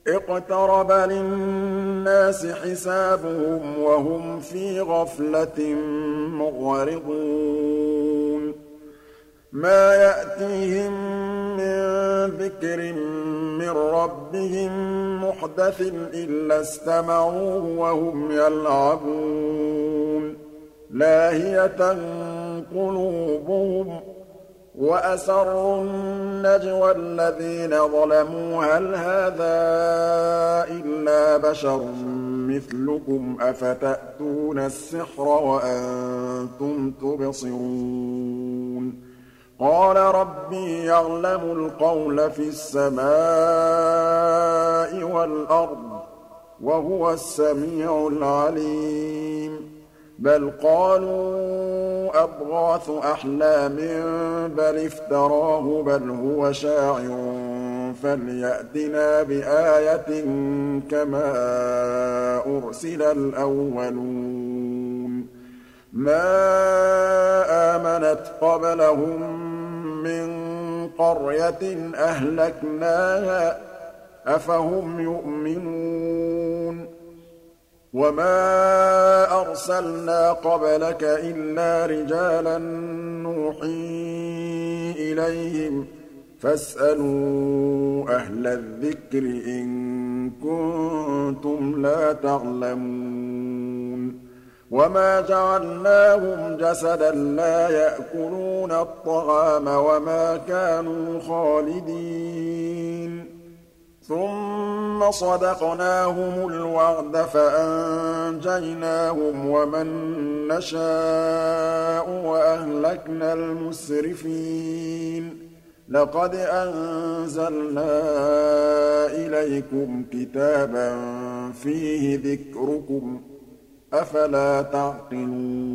اقْتَرَبَ لِلنَّاسِ حِسَابُهُمْ وَهُمْ فِي غَفْلَةٍ مُّعْرِضُونَ مَا يَأْتِيهِم مِّن ذِكْرٍ مِّن رَّبِّهِم مُّحْدَثٍ إِلَّا اسْتَمَعُوهُ وَهُمْ يَلْعَبُونَ لَاهِيَةً قُلُوبُهُمْ وَأَسَرُّوا النَّجْوَى الَّذِينَ ظَلَمُوا هَلْ هَٰذَا إِلَّا بَشَرٌ مِّثْلُكُمْ أَفَتَأْتُونَ السِّحْرَ وَأَنتُمْ تُبْصِرُونَ قَالَ رَبِّي يَعْلَمُ الْقَوْلَ فِي السَّمَاءِ وَالْأَرْضِ ۖ وَهُوَ السَّمِيعُ الْعَلِيمُ بَلْ قَالُوا أَضْغَاثُ أَحْلَامٍ بَلِ افْتَرَاهُ بَلْ هُوَ شَاعِرٌ فَلْيَأْتِنَا بِآيَةٍ كَمَا أُرْسِلَ الْأَوَّلُونَ مَا آمَنَتْ قَبْلَهُم مِّن قَرْيَةٍ أَهْلَكْنَاهَا ۖ أَفَهُمْ يُؤْمِنُونَ وَمَا أَرْسَلْنَا قَبْلَكَ إِلَّا رِجَالًا نُّوحِي إِلَيْهِمْ ۖ فَاسْأَلُوا أَهْلَ الذِّكْرِ إِن كُنتُمْ لَا تَعْلَمُونَ وَمَا جَعَلْنَاهُمْ جَسَدًا لَّا يَأْكُلُونَ الطَّعَامَ وَمَا كَانُوا خَالِدِينَ ثُمَّ صَدَقْنَاهُمُ الْوَعْدَ فَأَنجَيْنَاهُمْ وَمَن نَّشَاءُ وَأَهْلَكْنَا الْمُسْرِفِينَ لَقَدْ أَنزَلْنَا إِلَيْكُمْ كِتَابًا فِيهِ ذِكْرُكُمْ ۖ أَفَلَا تَعْقِلُونَ